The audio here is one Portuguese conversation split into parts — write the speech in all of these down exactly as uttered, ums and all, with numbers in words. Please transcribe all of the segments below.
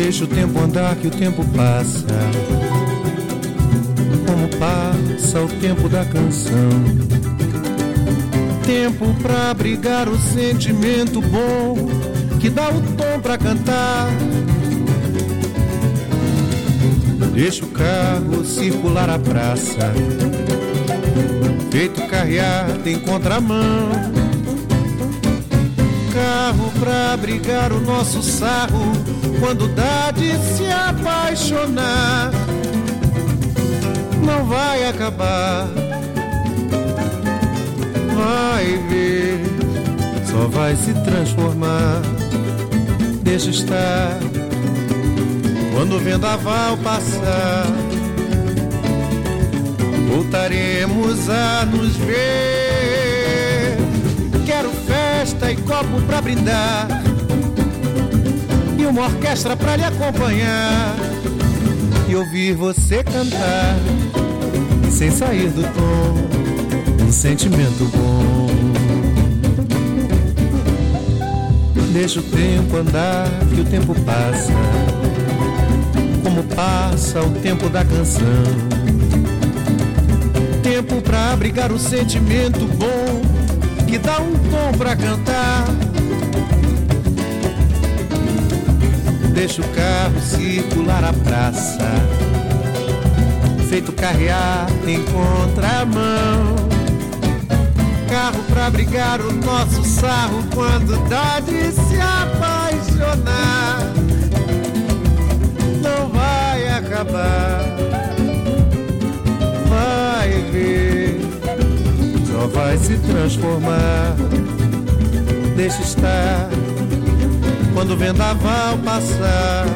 Deixa o tempo andar que o tempo passa, como passa o tempo da canção. Tempo pra abrigar o sentimento bom que dá o tom pra cantar. Deixa o carro circular a praça, feito carreata em contramão. Carro pra abrigar o nosso sarro quando dá de se apaixonar. Não vai acabar, vai ver, só vai se transformar. Deixa estar, quando o vendaval passar, voltaremos a nos ver. Quero festa e copo pra brindar, e uma orquestra pra lhe acompanhar, e ouvir você cantar, sem sair do tom, um sentimento bom. Deixa o tempo andar que o tempo passa, como passa o tempo da canção. Tempo pra abrigar o sentimento bom que dá um tom pra cantar. Deixa o carro circular a praça, feito carreata em contramão. Carro pra abrigar o nosso sarro quando dá de se apaixonar. Não vai acabar, vai ver, só vai se transformar. Deixa estar, quando o vendaval passar,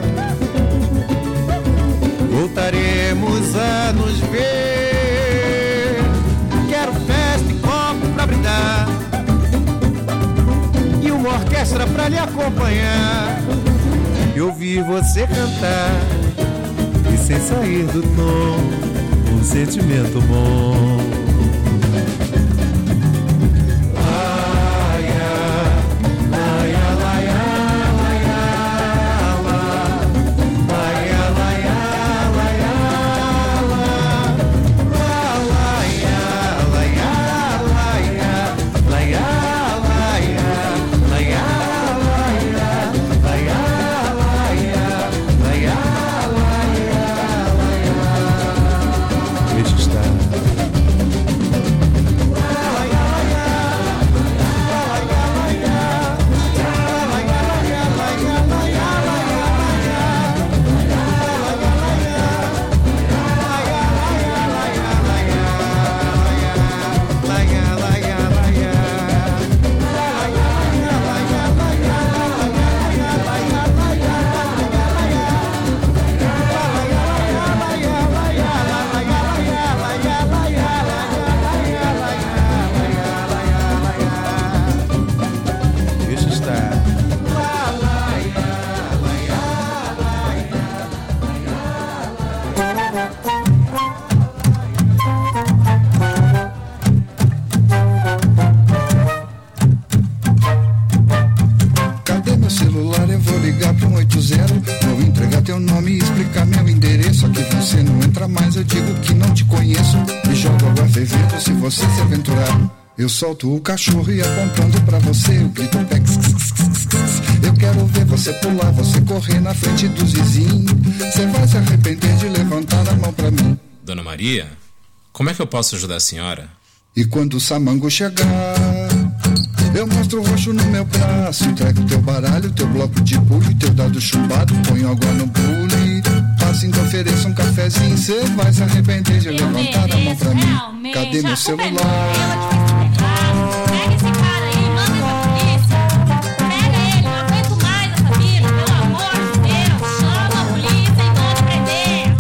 voltaremos a nos ver. Quero festa e copo pra brindar, e uma orquestra pra lhe acompanhar, e ouvir você cantar, e sem sair do tom, um sentimento bom. Eu solto o cachorro e apontando pra você eu grito pex. Eu quero ver você pular, você correr na frente dos vizinhos. Você vai se arrepender de levantar a mão pra mim. Dona Maria, como é que eu posso ajudar a senhora? E quando o samango chegar, eu mostro o roxo no meu braço. Entrego teu baralho, teu bloco de pule, teu dado chumbado, ponho água no pule. Passo então ofereço um cafezinho. Você vai se arrepender de levantar a mão pra mim. Cadê meu celular? Pega esse cara aí, manda pra polícia. Pega ele, não aguento mais essa vida, pelo amor de Deus. Chama a polícia e manda prender.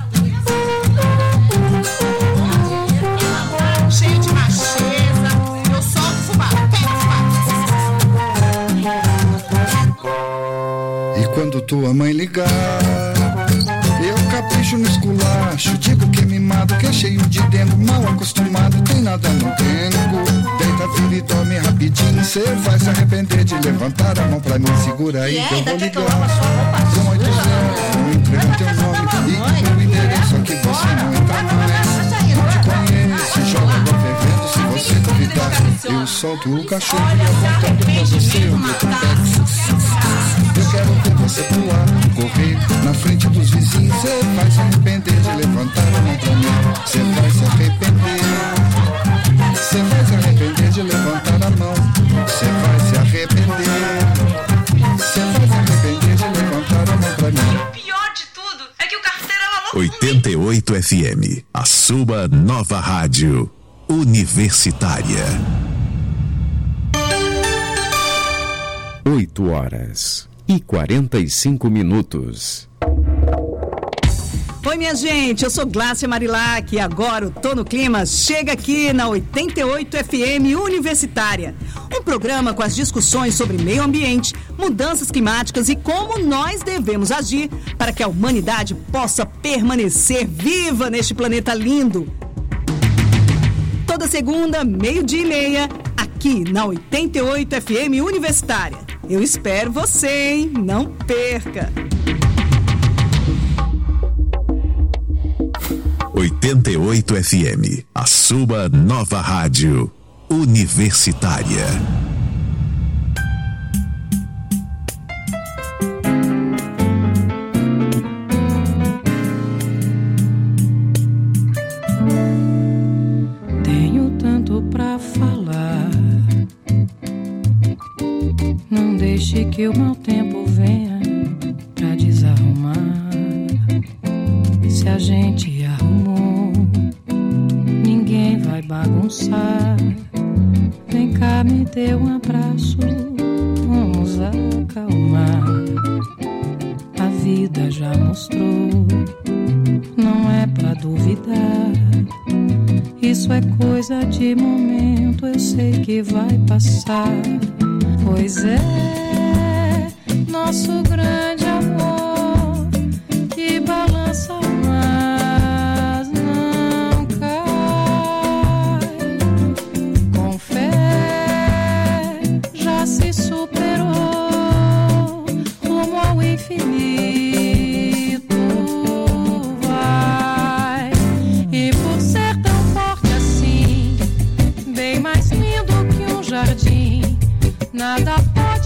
Cheio de macheza, eu solto o fubá. Pega o fubá. E quando tua mãe ligar, eu capricho no esculacho. Digo que é mimado, que é cheio de dengo, mal acostumado, tem nada no dengo. Deita, vira e dorme rapidinho. Você vai se arrepender de levantar a mão pra mim. Segura aí que eu vou ligar. Com oito zero, eu entrego teu nome e meu endereço aqui você não entra mais. Não te conheço, joga água fervendo. Se você duvidar, eu solto o cachorro e apontando pra você o meu pé. Eu quero ver você pular, correr na frente dos vizinhos. Você vai se arrepender de levantar a mão pra mim. Você vai se arrepender. Você vai se arrepender de levantar a mão. Você vai se arrepender. Você vai se arrepender de levantar a mão pra mim. O pior de tudo é que o carteiro ela louco. oitenta e oito F M, a sua nova rádio universitária. oito horas e quarenta e cinco minutos. Oi, minha gente, eu sou Glácia Marilac e agora o Tô no Clima chega aqui na oitenta e oito F M Universitária. Um programa com as discussões sobre meio ambiente, mudanças climáticas e como nós devemos agir para que a humanidade possa permanecer viva neste planeta lindo. Toda segunda, meio-dia e meia, aqui na oitenta e oito F M Universitária. Eu espero você, hein? Não perca! oitenta e oito F M, a sua nova rádio universitária. Tenho tanto pra falar. Não deixe que o mau tempo venha pra desarrumar. Se a gente arrumou, ninguém vai bagunçar. Vem cá, me dê um abraço, vamos acalmar. A vida já mostrou, não é pra duvidar. Isso é coisa de momento, eu sei que vai passar. Pois é, nosso grande amor que balança, mas não cai. Com fé já se superou, rumo ao infinito vai. E por ser tão forte assim, bem mais lindo que um jardim, nada pode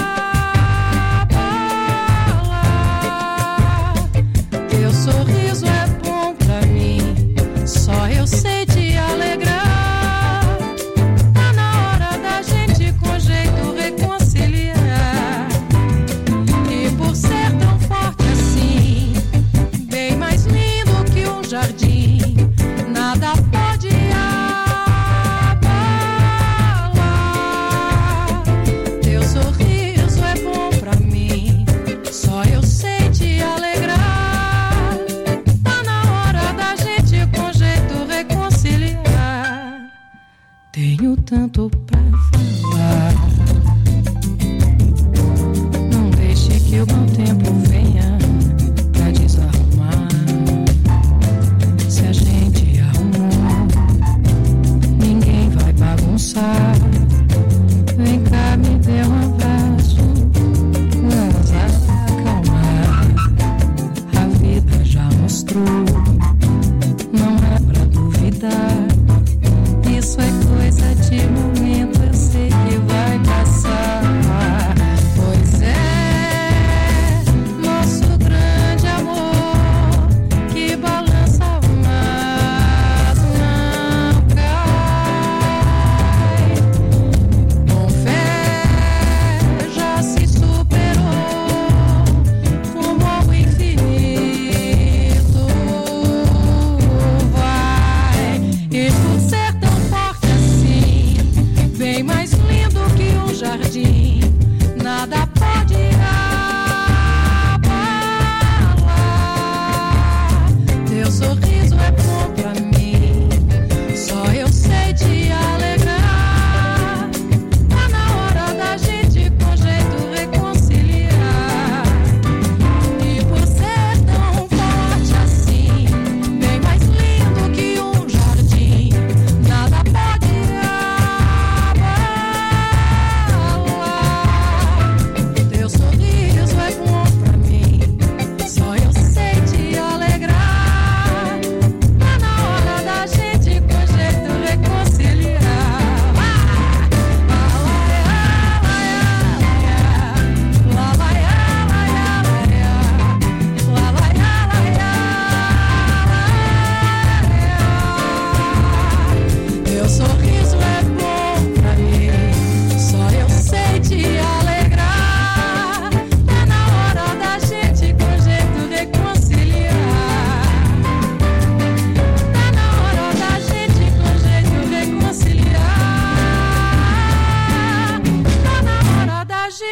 abalar. Teu sorriso é bom pra mim, só eu sei te alegrar. Tá na hora da gente com jeito reconciliar. E por ser tão forte assim, bem mais lindo que um jardim, nada pode abalar. Teu sorriso é bom pra mim, só eu sei te alegrar. Tá na hora da gente com jeito reconciliar. Tenho tanto pra falar. Não deixe que o mau tempo venha pra desarrumar. Se a gente arrumou, ninguém vai bagunçar. Vem cá, me dê um abraço, vamos acalmar. A vida já mostrou, não é pra duvidar. Isso é coisa de momento, eu sei que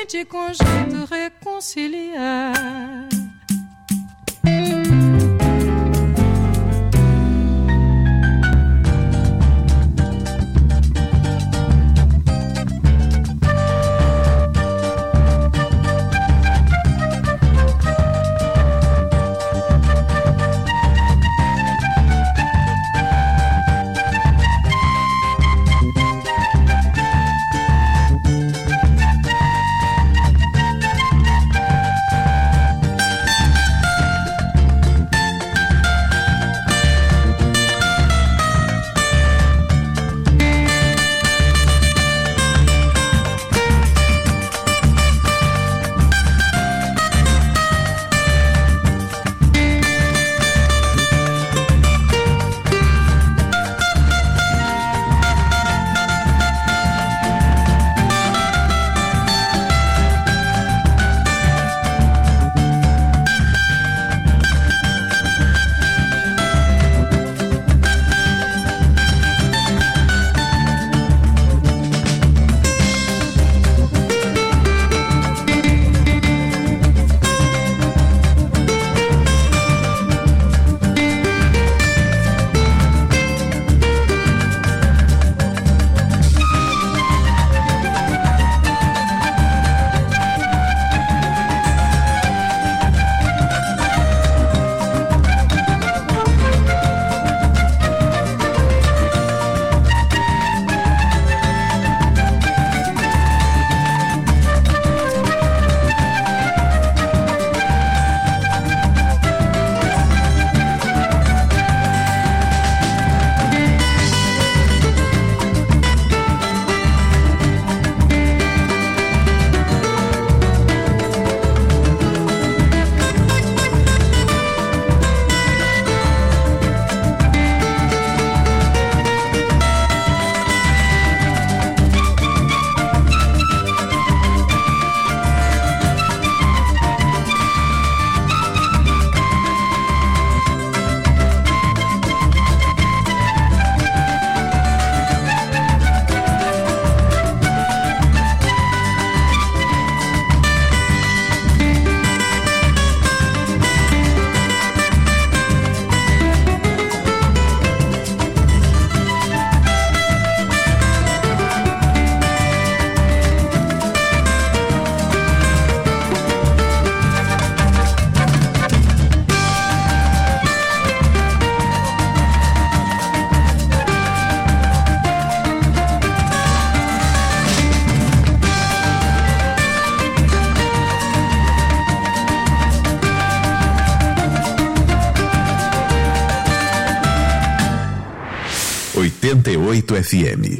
gente com jeito reconciliar. oitenta e oito F M.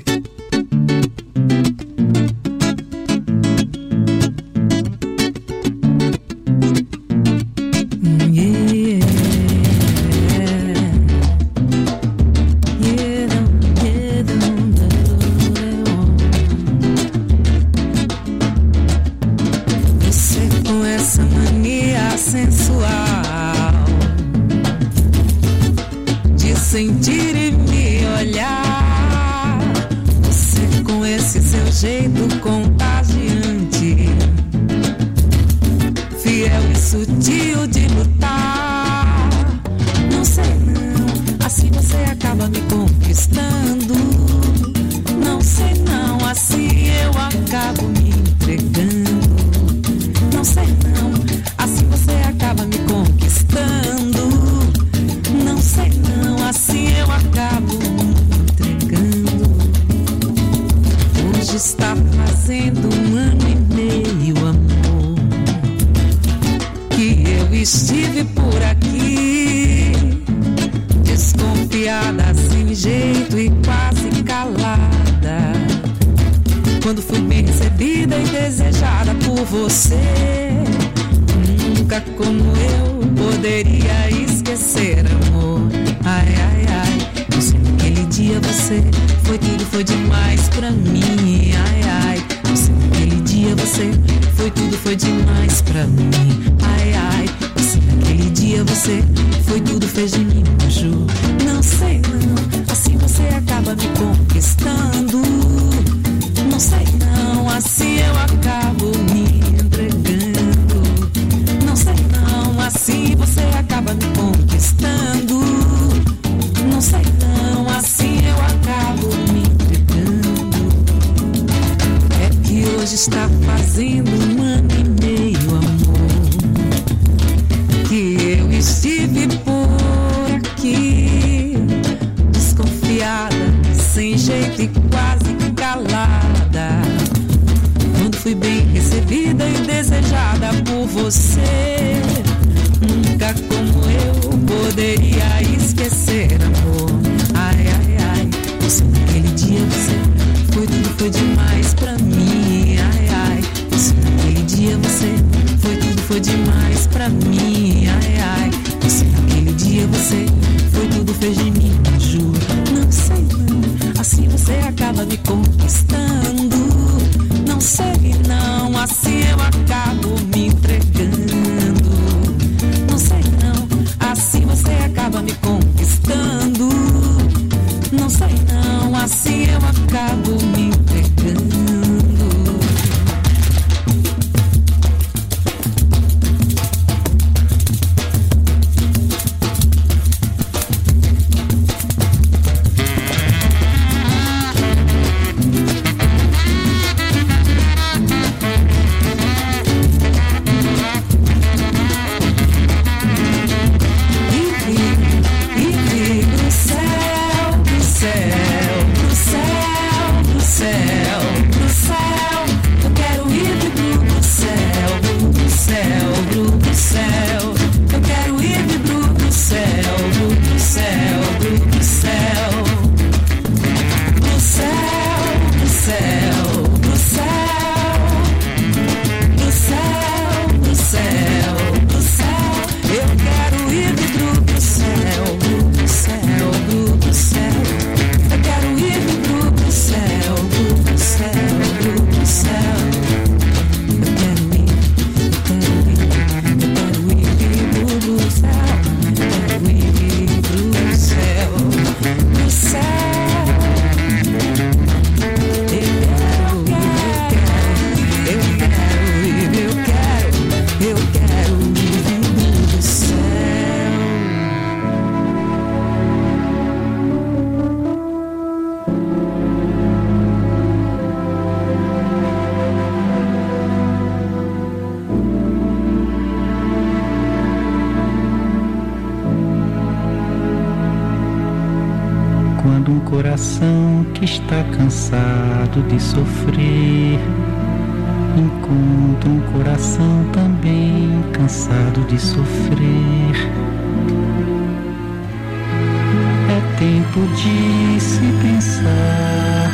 Não sei não, assim você acaba me conquistando. Não sei não, assim eu acabo me Hoje está fazendo um ano e meio, amor, que eu estive por aqui, desconfiada, sem jeito e quase calada, quando fui bem recebida e desejada por você. Nunca como eu poderia esquecer, amor. Ai, ai, ai, você naquele dia, você foi tudo, foi demais pra mim. Ai, ai, você naquele dia, você foi tudo, foi demais pra mim. Ai, ai, você naquele dia, você foi tudo, fez de mim, juro. Não sei não, assim você acaba me conquistando. Não sei não, assim eu acabo me entregando. Não sei não, assim você acaba me conquistando. Não sei não, assim eu acabo me entregando. Coração que está cansado de sofrer encontra um coração também cansado de sofrer. É tempo de se pensar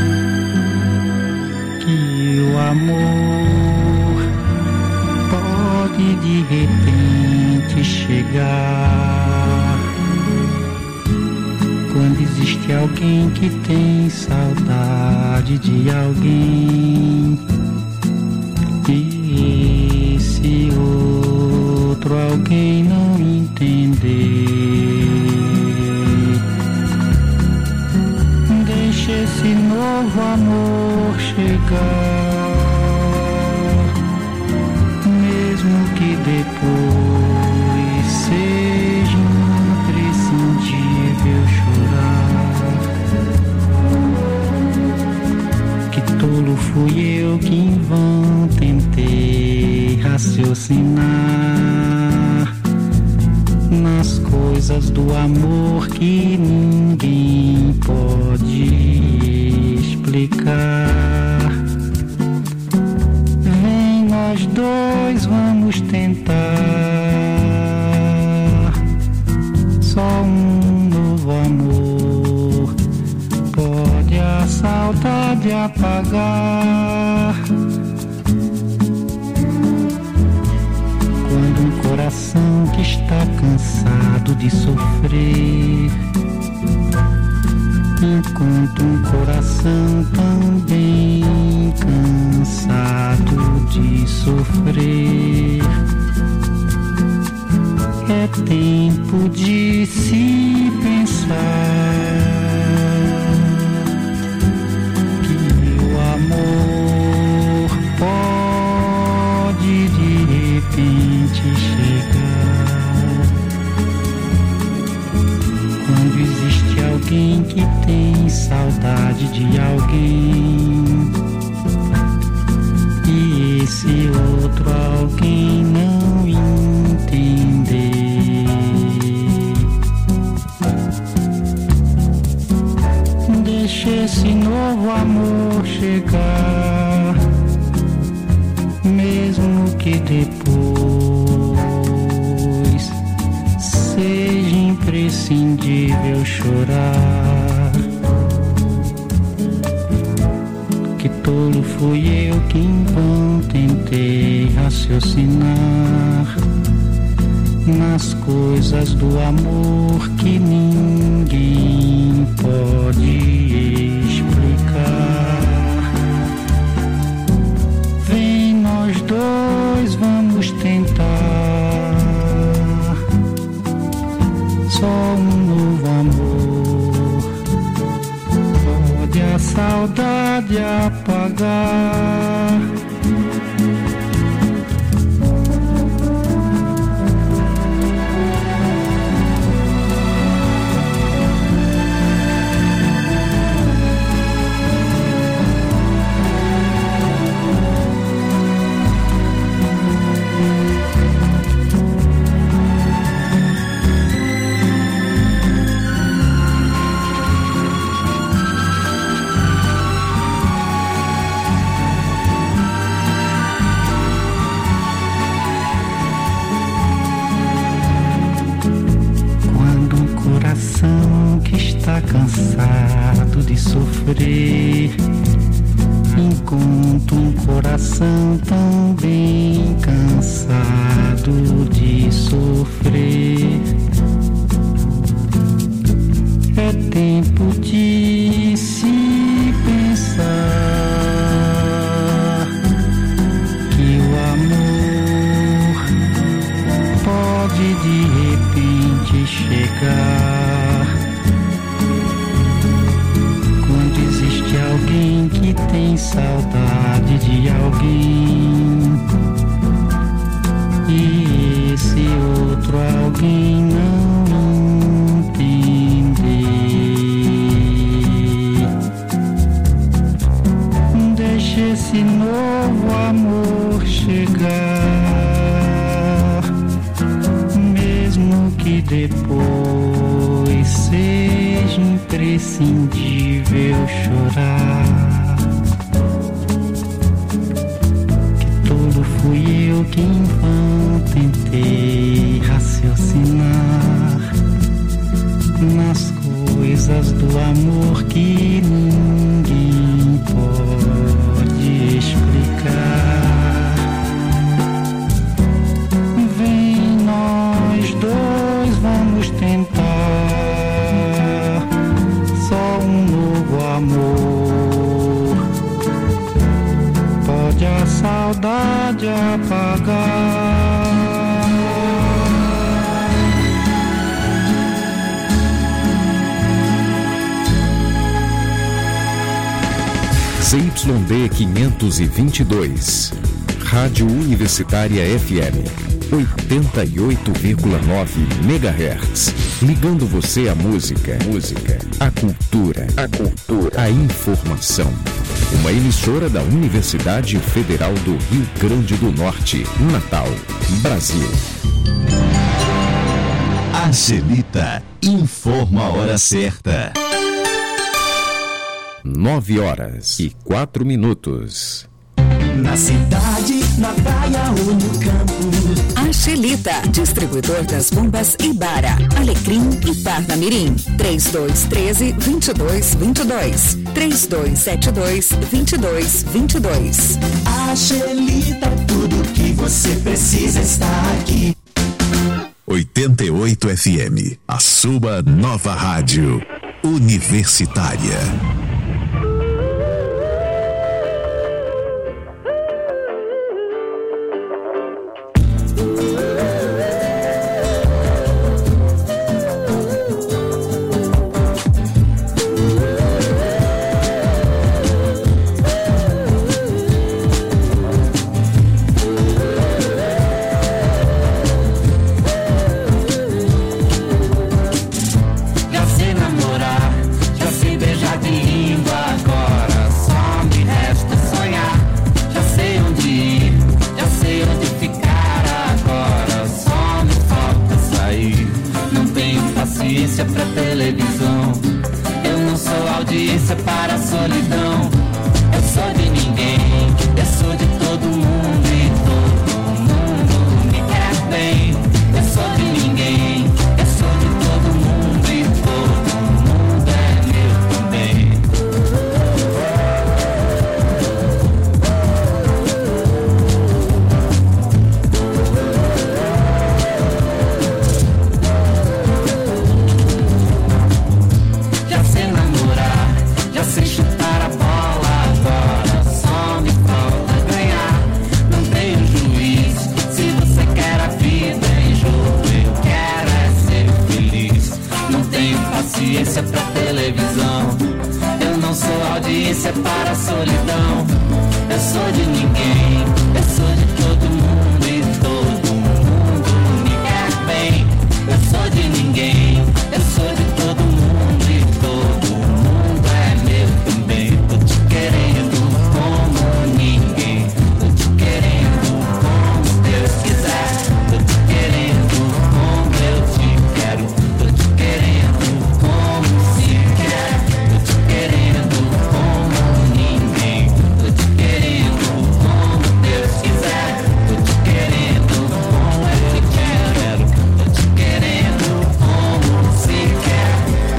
que o amor pode de repente chegar quando existe alguém que tem saudade de alguém e esse outro alguém não entender. Deixa esse novo amor chegar, mesmo que depois seja imprescindível chorar. Que tolo fui eu que em vão tentei raciocinar nas coisas do amor que ninguém pode explicar. Vem, nós dois vamos tentar só um novo amor, pode a saudade apagar. Quando um coração que está cansado de sofrer encontra um coração também cansado de sofrer, é tempo de se pensar que o amor pode de repente chegar quando existe alguém que tem saudade de alguém chegar, mesmo que depois seja imprescindível chorar. Que tolo fui eu que em vão tentei raciocinar nas coisas do amor que ninguém pode explicar. Vem, nós dois vamos tentar só um novo amor. Pode a saudade apagar. Que está cansado de sofrer, enquanto um coração também cansado de sofrer. É tempo de se pensar que o amor pode de repente chegar. Quando existe alguém que tem saudade de alguém e esse outro alguém não entender, deixa esse novo amor chegar, mesmo que depois seja imprescindível chorar. Que tolo fui eu que em vão tentei raciocinar nas coisas do amor que ninguém pode explicar. Vem, nós dois vamos tentar só um novo amor. Pode a saudade apagar. Z Y D quinhentos e vinte e dois, Rádio Universitária F M, oitenta e oito vírgula nove megahertz, ligando você à música, música, à cultura, à cultura, à informação. Uma emissora da Universidade Federal do Rio Grande do Norte, Natal, Brasil. Angelita informa a hora certa. Nove horas e quatro minutos. Na cidade, na praia ou no campo. Angelita, distribuidor das bombas Ibara, Alecrim e Parnamirim. três dois um três, dois dois dois dois. três dois sete dois, dois dois dois dois. Angelita, tudo que você precisa está aqui. oitenta e oito F M, a sua nova rádio universitária. Já sei namorar, já sei beijar de multidão. Eu sou de ninguém, eu sou de todo mundo e todo mundo me quer bem. Eu sou de ninguém, eu sou de todo mundo e todo mundo é meu também. Tô te querendo como ninguém, tô te querendo como Deus quiser. Tô te querendo como eu te quero, tô te querendo como se quer. Tô te querendo como ninguém, tô te querendo como Deus quiser. Tô te querendo como eu te quero, tô te querendo como se quer.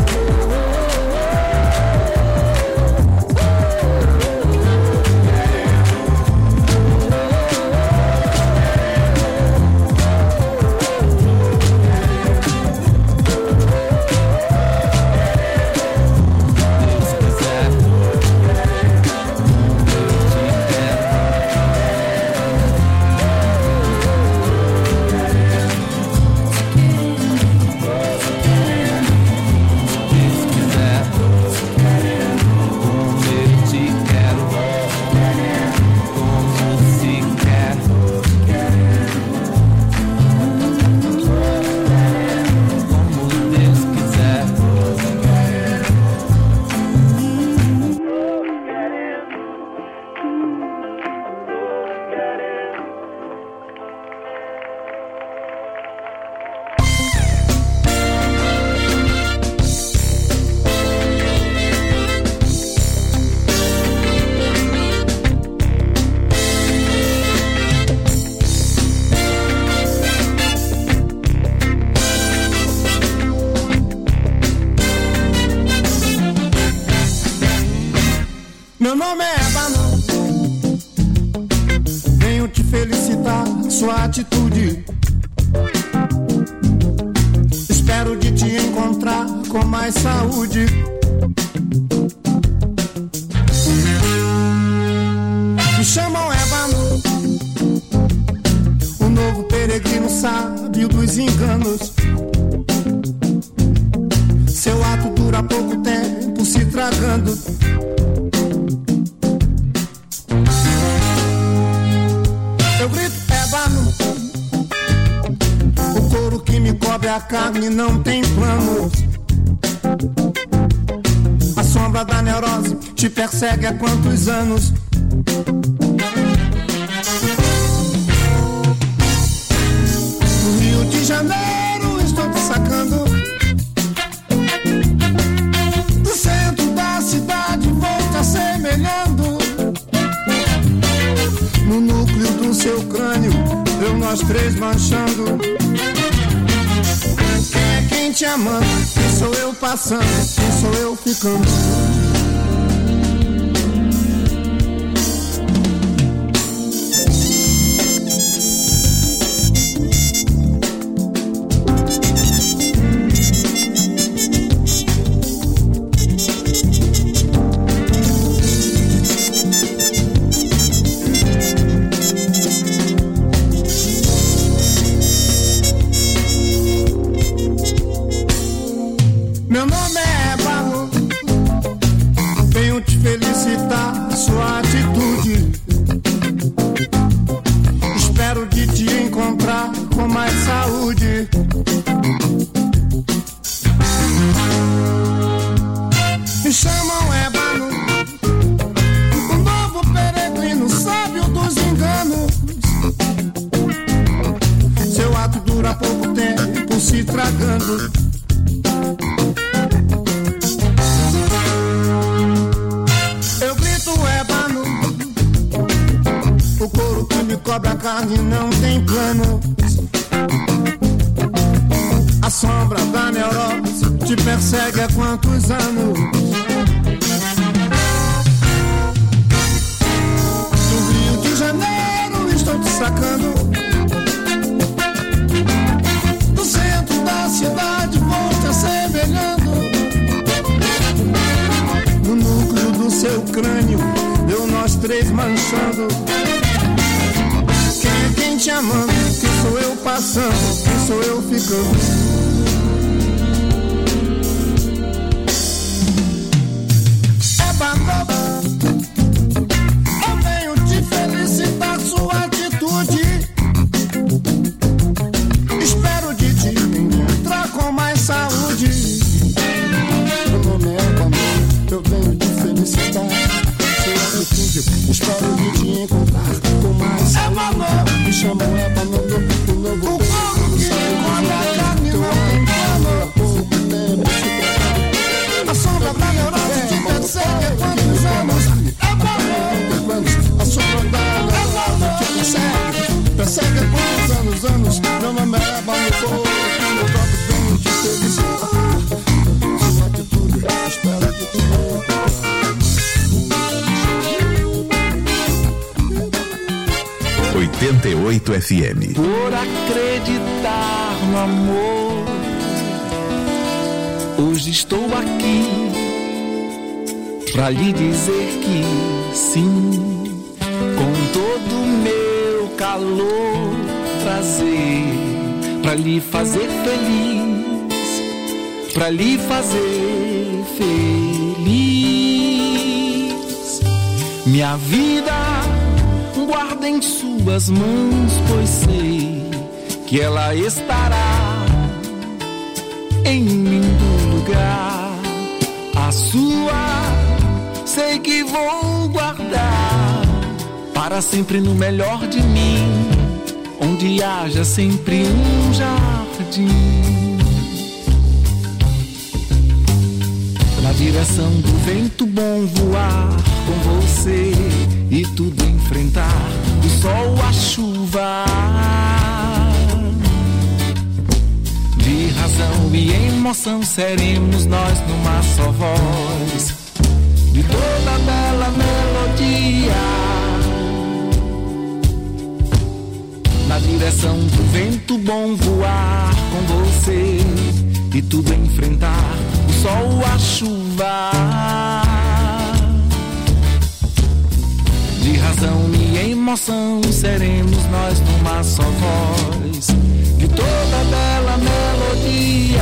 Meu nome é Ébano, venho te felicitar, sua atitude. Espero de te encontrar com mais saúde. Me chamam Ébano, o novo peregrino sábio dos enganos. Seu ato dura pouco tempo se tragando. Eu grito Ébano, o couro que me cobre a carne não tem planos. A sombra da neurose te persegue há quantos anos? No Rio de Janeiro estou te sacando, do centro da cidade vou te assemelhando. No núcleo do seu crânio, eu nós três manchando. Quem é quem te amando? Quem sou eu passando? Quem sou eu ficando? Meu nome é Ébano, venho te felicitar, sua atitude. Espero de te encontrar com mais saúde. Me chamam Ébano, o novo peregrino sábio dos enganos. Seu ato dura pouco tempo se tragando. O couro que me cobre a carne não tem planos. A sombra da neurose te persegue há quantos anos? Do Rio de Janeiro estou te sacando, do centro da cidade vou te assemelhando. No núcleo do seu crânio, eu nós três manchando. Quem é quem te amando? Quem sou eu passando? Quem sou eu ficando? Ébano, espero de te encontrar com mais é o amor. Me chamam é pra meu novo, pro novo o corpo que quando é carne não tem amor. Pouco tempo se prepara. A sombra da neurose te persegue há quantos anos? É o amor. A sombra da neurose te persegue. Persegue há quantos anos, anos? Não me leva no corpo, no próprio bem de felicidade. Sua atitude, espero que te encontrar. oitenta e oito F M. Por acreditar no amor, hoje estou aqui pra lhe dizer que sim, com todo o meu calor, prazer, pra lhe fazer feliz, pra lhe fazer feliz. Minha vida guarda em suas mãos, pois sei que ela estará em lindo lugar. A sua sei que vou guardar para sempre no melhor de mim, onde haja sempre um jardim. Na direção do vento bom voar com você e tudo enfrentar, o sol, a chuva. De razão e emoção seremos nós numa só voz, de toda bela melodia. Na direção do vento bom voar com você e tudo enfrentar, o sol, a chuva. De razão e emoção seremos nós numa só voz, de toda bela melodia.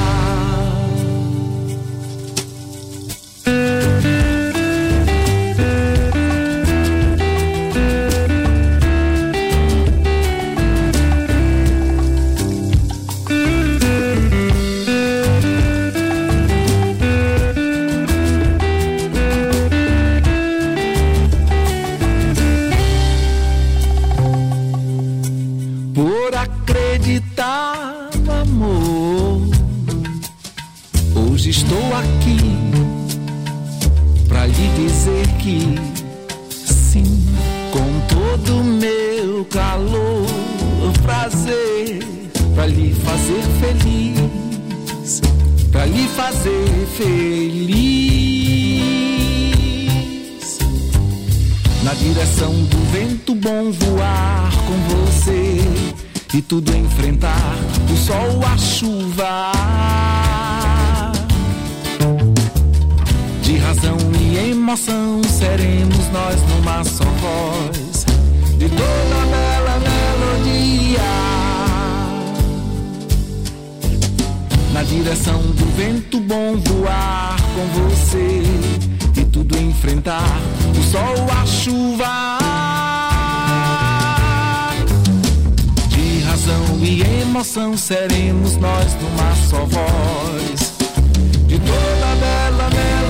Estou aqui pra lhe dizer que sim, com todo o meu calor, prazer, pra lhe fazer feliz, pra lhe fazer feliz. Na direção do vento bom voar com você e tudo enfrentar, o sol, a chuva. De razão e emoção seremos nós numa só voz, de toda bela melodia. Na direção do vento bom voar com você e tudo enfrentar, o sol, a chuva. De razão e emoção seremos nós numa só voz, de toda bela melodia.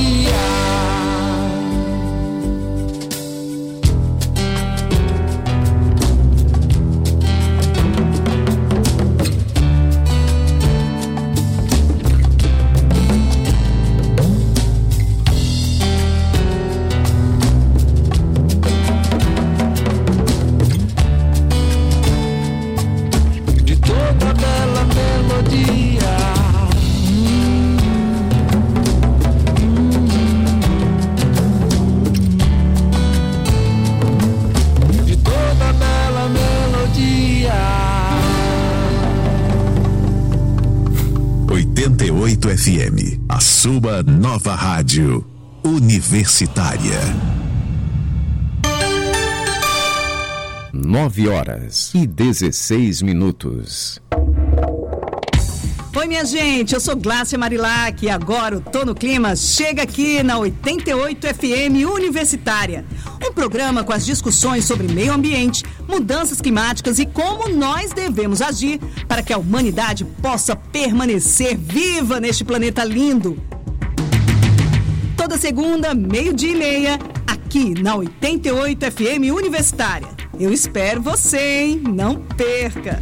De toda bela melodia. oitenta e oito F M, a sua nova rádio universitária. Nove horas e dezesseis minutos. Oi, minha gente, eu sou Glácia Marilac e agora o Tô no Clima chega aqui na oitenta e oito F M Universitária. Um programa com as discussões sobre meio ambiente, mudanças climáticas e como nós devemos agir para que a humanidade possa permanecer viva neste planeta lindo. Toda segunda, meio-dia e meia, aqui aqui na oitenta e oito F M Universitária. Eu espero você, hein? Não perca!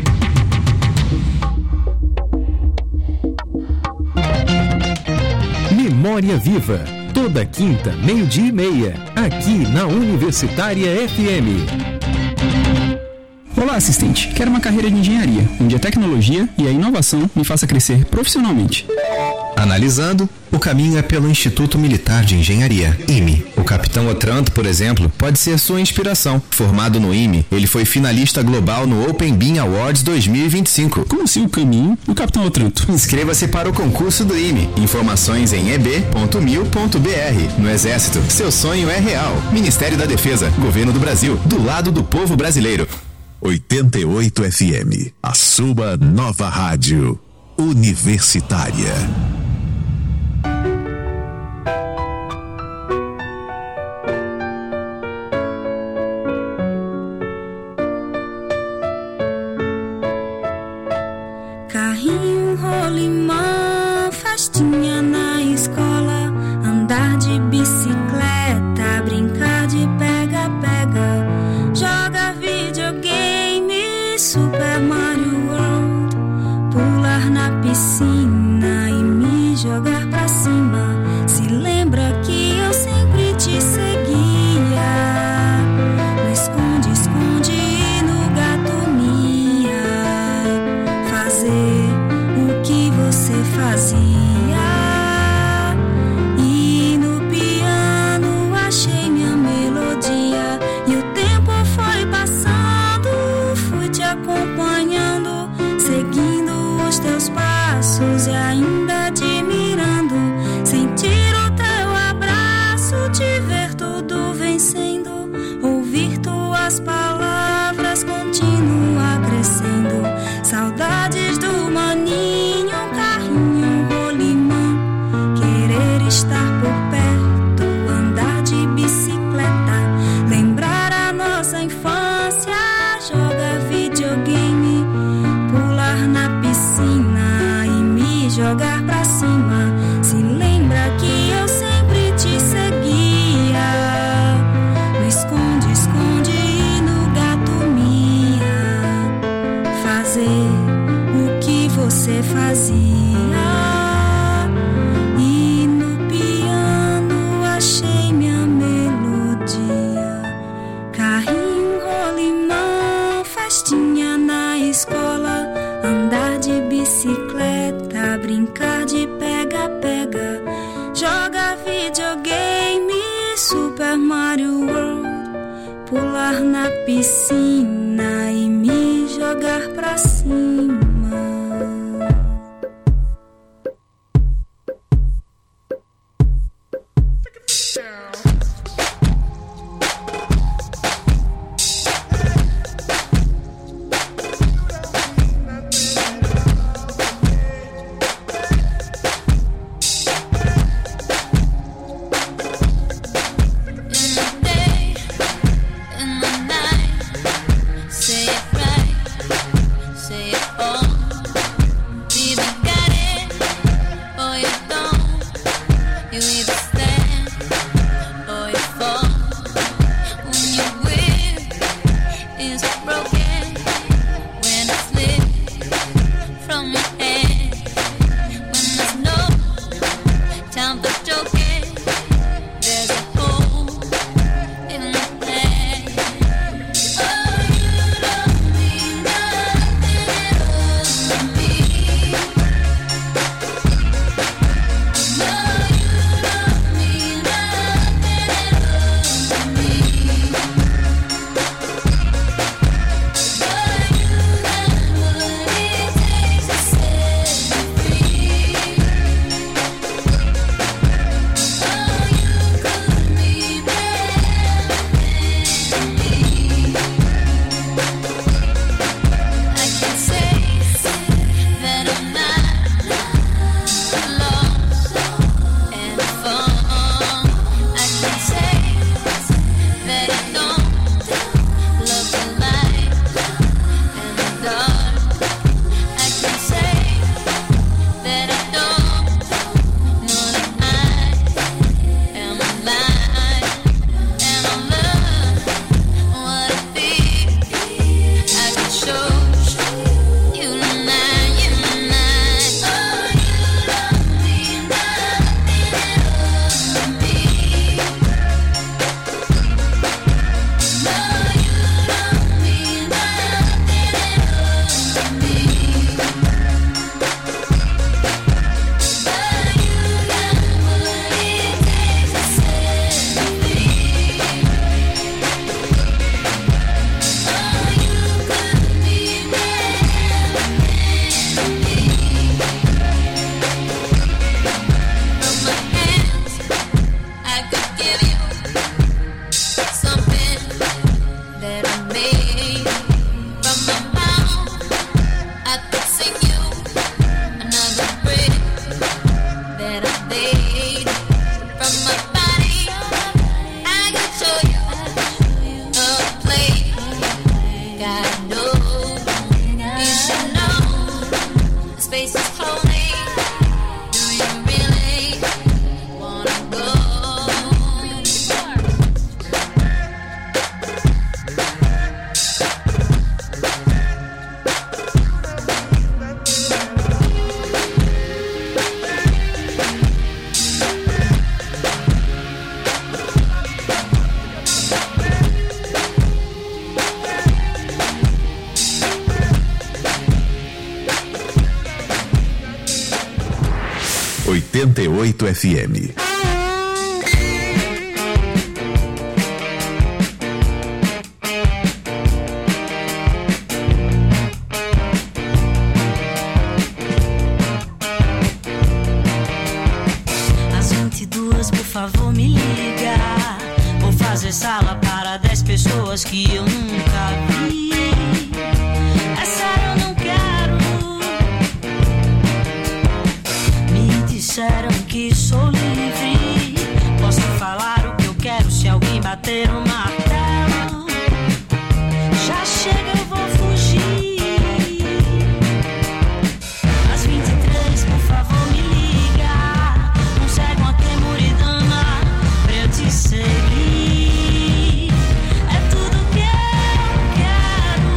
Memória Viva, toda quinta, meio-dia e meia, aqui na Universitária F M. Olá, assistente. Quero uma carreira de engenharia, onde a tecnologia e a inovação me faça crescer profissionalmente. Analisando, o caminho é pelo Instituto Militar de Engenharia, I M E. O capitão Otranto, por exemplo, pode ser sua inspiração. Formado no I M E, ele foi finalista global no Open Beam Awards dois mil e vinte e cinco. Como assim o caminho do capitão Otranto? Inscreva-se para o concurso do I M E. Informações em e b ponto mil ponto b r. No Exército, seu sonho é real. Ministério da Defesa, Governo do Brasil, do lado do povo brasileiro. oitenta e oito F M, a sua nova rádio universitária. Carrinho, rolimã, festinha na escola, andar de bicicleta, brincar de pega-pega, joga videogame, Super Mario World, pular na piscina e me jogar pra cima. Se lembra que eu sempre te seguia, no esconde, esconde e no gato mia, fazer o que você fazia. E no piano achei minha melodia, e o tempo foi passando, fui te acompanhando, seguindo os teus passos e ainda admirando, sentir o teu abraço, te ver tudo vencendo, ouvir tuas palavras, continuar crescendo. Saudades do maninho, carrinho, rolimã, querer estar por perto, andar de bicicleta, lembrar a nossa infância, jogar videogame, pular na piscina e me jogar pra cima. Se lembra que eu sempre te seguia, no esconde, esconde e no gato mia, fazer o que você fazia. E no piano achei minha melodia, carrinho, rolimã, festinha na escola, andar de bicicleta, brincar de pega-pega, jogar videogame, Super Mario World, pular na piscina e me jogar pra cima. Say oitenta e oito F M. Às vinte e duas, por favor, me liga. Vou fazer sala para dez pessoas que eu nunca vi. É sério, eu não quero. Me disseram que sou livre. Posso falar o que eu quero se alguém bater o martelo. Já chega, eu vou fugir. Às vinte e três, por favor, me liga. Consegue uma temuridama pra eu te seguir. É tudo que eu quero.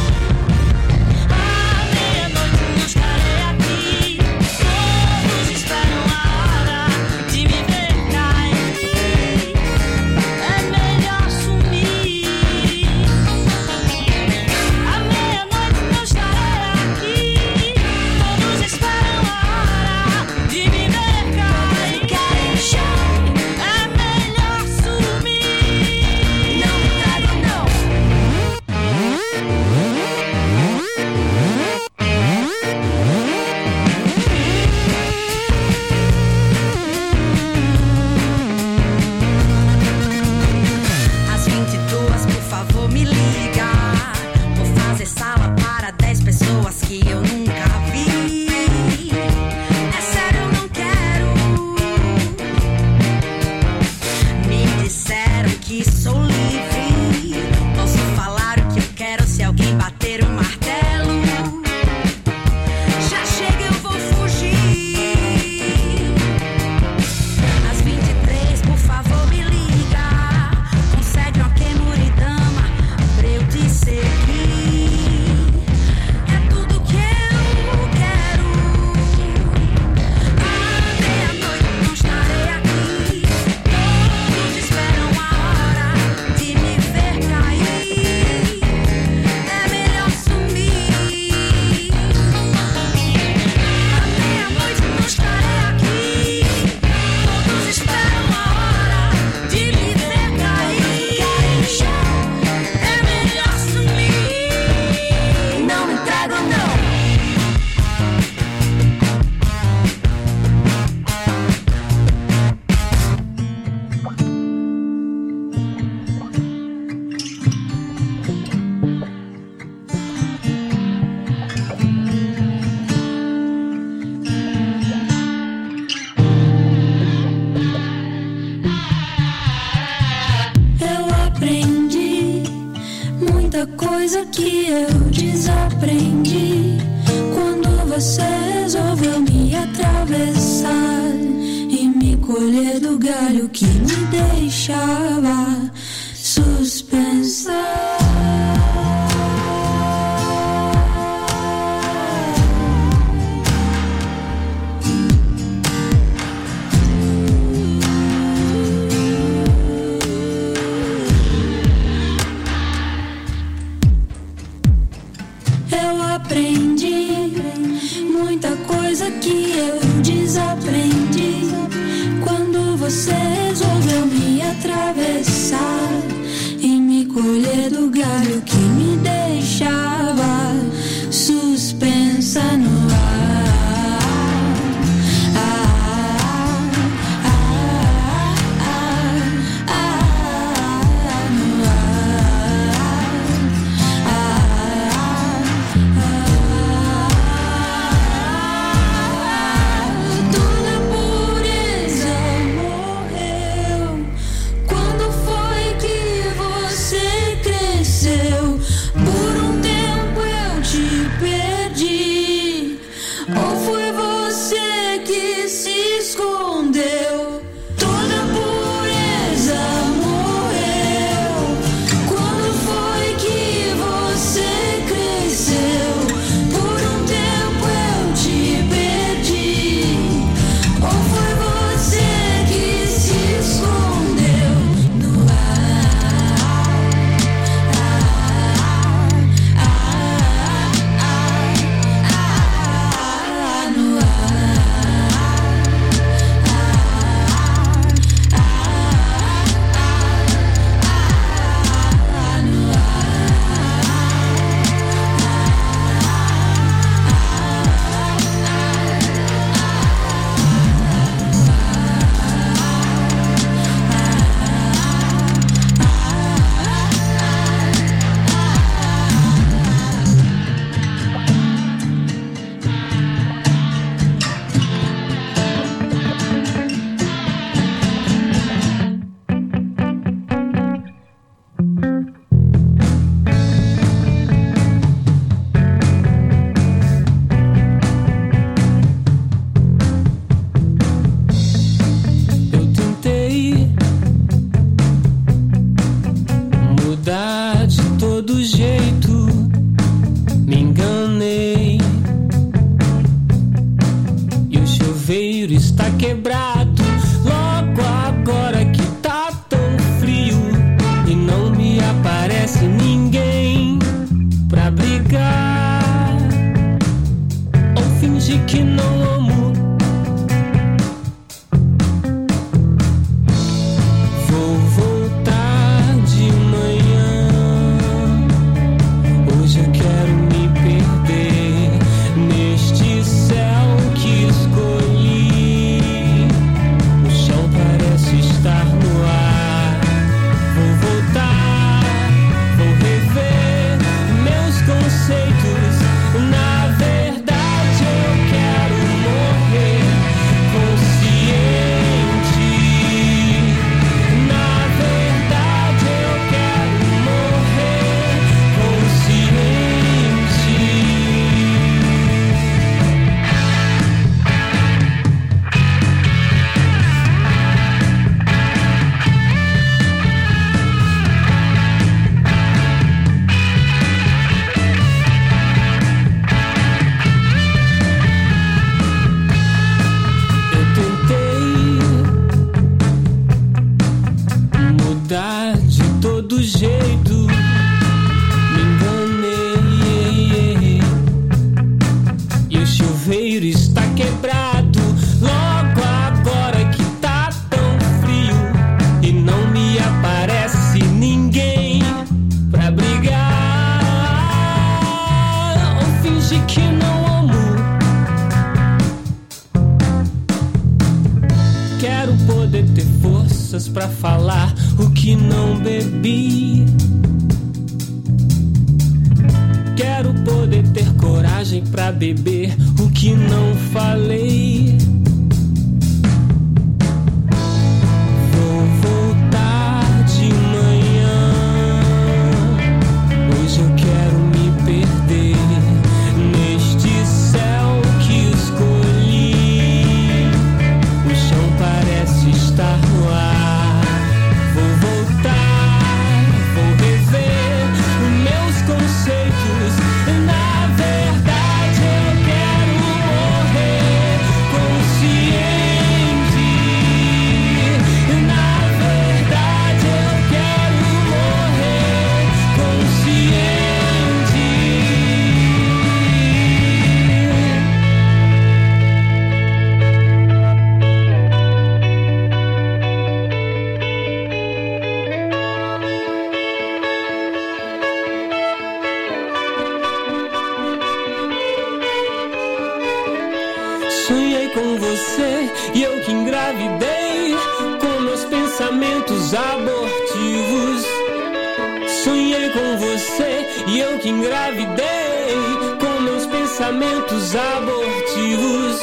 À meia-noite não estarei aqui. Todos esperam a hora de me ver cair. É melhor sumir. À meia-noite não estarei aqui. Todos esperam a hora de me ver cair. É melhor sumir. Não me tragam, não. Às vinte e duas, por favor, me liga. Vou fazer sala para dez pessoas que eu nunca vi. É sério, eu não quero. Me disseram que sou livre. Posso falar o que eu quero se alguém bater o martelo. Já chega, eu vou fugir. Às vinte e três, por favor, me liga. Consegue uma quemuridama pra eu te seguir. É tudo que eu quero. À meia-noite não estarei aqui. Todos esperam a hora de me ver cair. É melhor sumir. À meia-noite não estarei aqui. Todos esperam a hora de me ver cair. É melhor sumir. Não me tragam, não. Eu aprendi muita coisa que eu desaprendi quando você resolveu me atravessar e me colher do galho que me deixava suspensa. Eu aprendi muita coisa que eu desaprendi quando você resolveu me atravessar e me colher do galho que me deixava suspensa no ar. Ah, ah, ah, ah, ah, no ar. Toda pureza morreu. Quando foi que Mudar de todo jeito, me enganei. E o chuveiro está quebrado, logo agora que tá tão frio. E não me aparece ninguém pra brigar ou fingir que não amo. Vou voltar de manhã. Hoje eu quero me perder neste céu que escolhi. O chão parece estar no ar. Vou voltar, vou rever meus conceitos. Na verdade eu quero morrer consciente. Na verdade eu quero morrer consciente. Eu tentei mudar de todo jeito, me enganei. E o chuveiro está quebrado, logo agora que tá tão frio. E não me aparece ninguém pra brigar ou fingir que não amo. Quero poder ter forças pra falar o que não bebi. Quero poder ter coragem pra beber o que não falei. Vou voltar de manhã. Hoje eu quero me perder neste céu que escolhi. O chão parece estar no ar. Vou voltar, vou rever meus conceitos. Na verdade eu quero morrer consciente. Na verdade eu quero morrer consciente. Sonhei com você e eu que engravidei com meus pensamentos abortivos. Sonhei com você e eu que engravidei com meus pensamentos abortivos.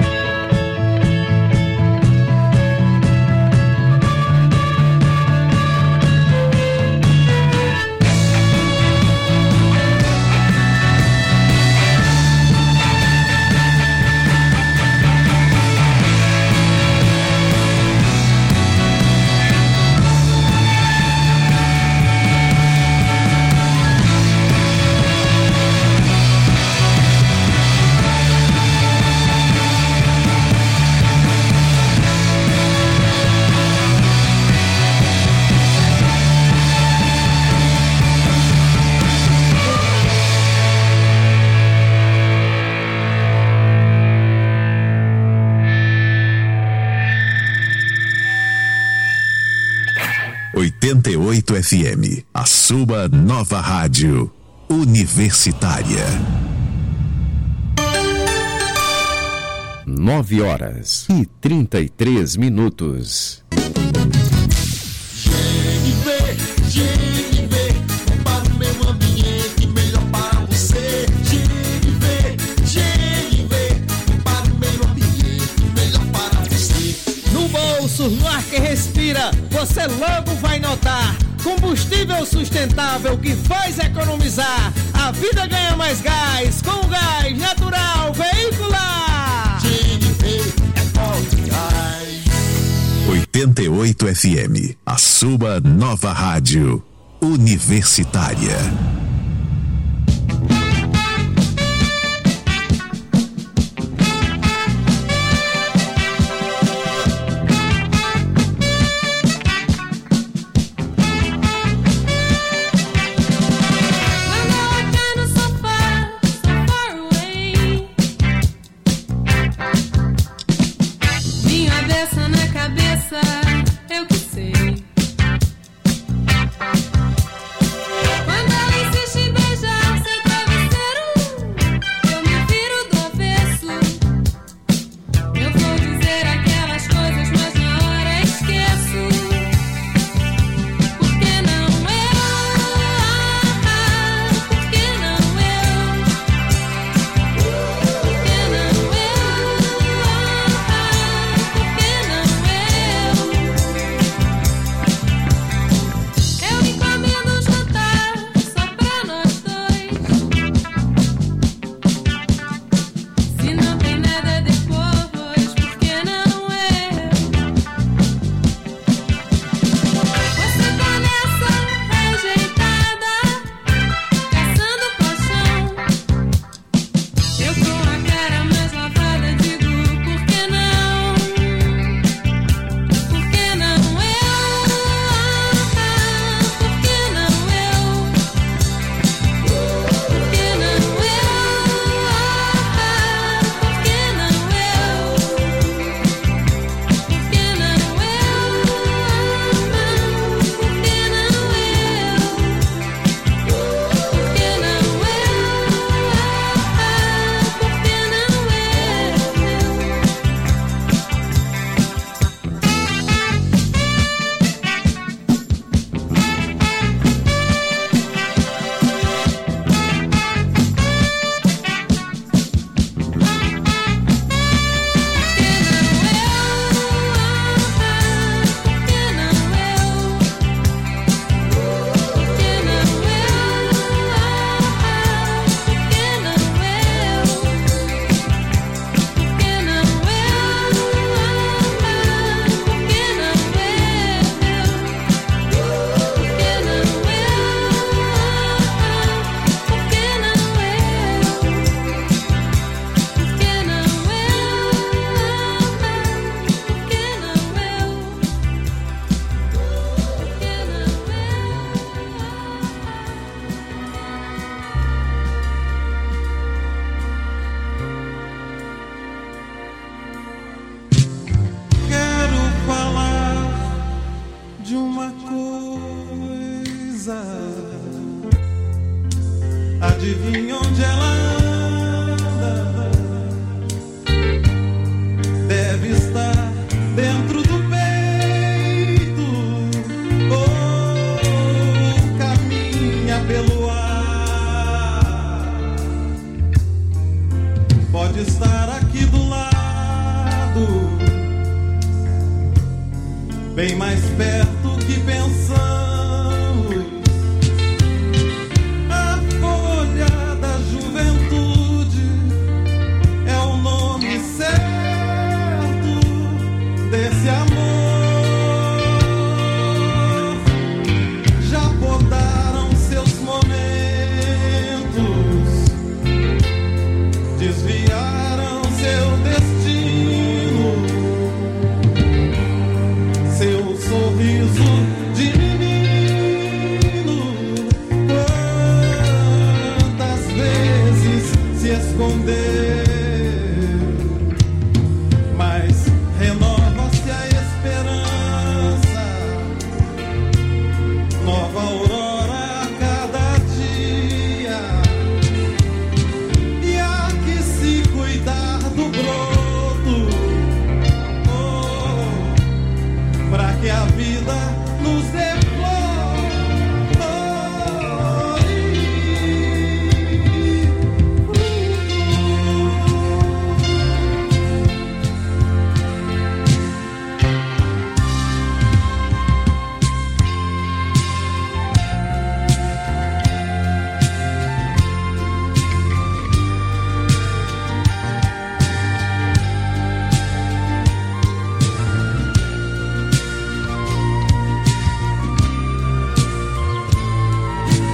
oitenta e oito F M, a sua nova rádio universitária. Nove horas e trinta e três minutos. G V, G V, para o meio ambiente, melhor para você. G V, G V, para o meio ambiente, melhor para você. No bolso, no ar que respira, você logo vai notar. Combustível sustentável que faz economizar. A vida ganha mais gás com o gás natural veicular. G V é forte gás. oitenta e oito F M, a sua nova rádio Universitária. Minha beça na cabeça, eu que sei. Quando ela insiste em beijar seu travesseiro, eu me viro do avesso. Eu vou dizer aquelas coisas, mas na hora esqueço. Por que não eu? Por que não eu? Por que não eu? Eu encomendo um jantar só pra nós dois. Se não tem nada depois, por que não eu? Você tá nessa rejeitada, caçando paixão. Eu com a cara mais lavada digo, por que não? Por que não eu? Por que não eu? Por que não eu? Por que não eu? Por que não eu? Por que não eu? Por que não Quero falar de uma coisa. Adivinha onde ela